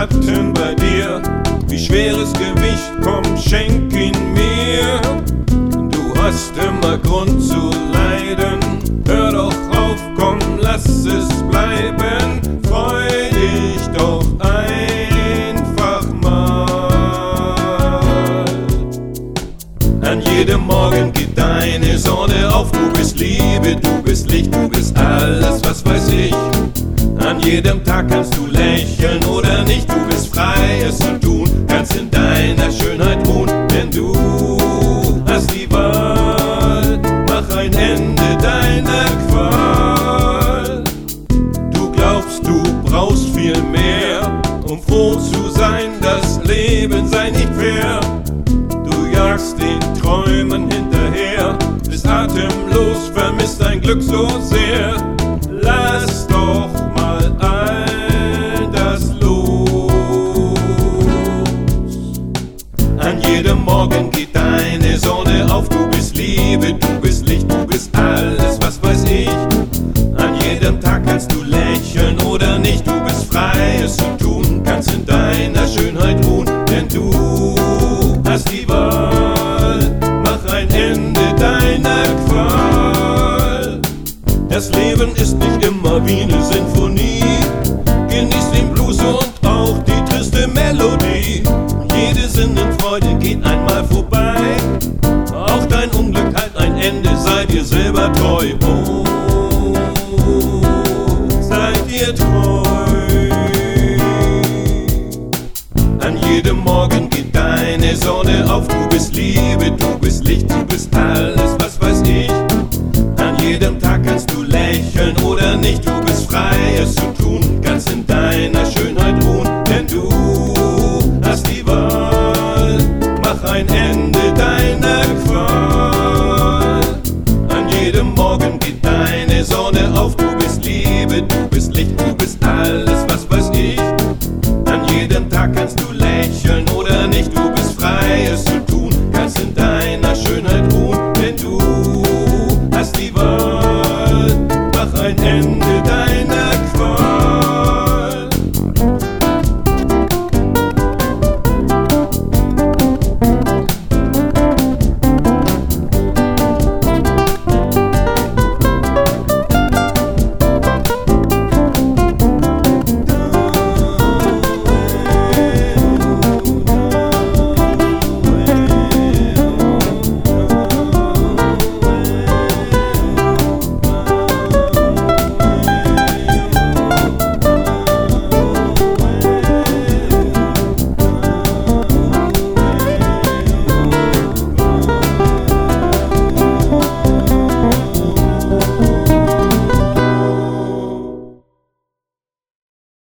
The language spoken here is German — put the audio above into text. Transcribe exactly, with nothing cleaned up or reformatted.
Schatten bei dir. Wie schweres Gewicht, komm, schenk ihn mir. Du hast immer Grund zu leiden. Hör doch auf, komm, lass es bleiben. Freu dich doch einfach mal. An jedem Morgen geht deine Sonne auf. Du bist Liebe, du bist Licht, du bist alles, was weiß ich. An jedem Tag kannst du lächeln oder nicht. Du bist frei, es zu tun, kannst in deiner Schönheit ruhen. Denn du hast die Wahl, mach ein Ende deiner Qual. Du glaubst, du brauchst viel mehr, um froh zu sein, das Leben sei nicht fair. Du jagst den Träumen hinterher, bist atemlos, vermisst dein Glück so sehr. Lass doch mal all das los. An jedem Morgen geht deine Sonne auf. Du bist Liebe, du bist Licht, du bist alles, was weiß ich. An jedem Tag kannst du lächeln oder nicht. Du bist frei, es zu tun, kannst in deiner Schönheit ruhen. Denn du hast die Wahl, mach ein Ende deiner Qual. Das Leben ist nicht immer wie eine Sinfonie. Genieß den Blues und auch die triste Melodie. Jede Sinnenfreude geht einmal vorbei. Auch dein Unglück hat ein Ende, sei dir selber treu. Oh, sei dir treu. An jedem Morgen geht deine Sonne auf. Du bist Liebe, du bist Licht, du bist alles, was weiß ich. An jedem Tag kannst du lächeln oder nicht. Du bist frei, es zu tun, kannst in deiner Schönheit ruhen. Denn du hast die Wahl, mach ein Ende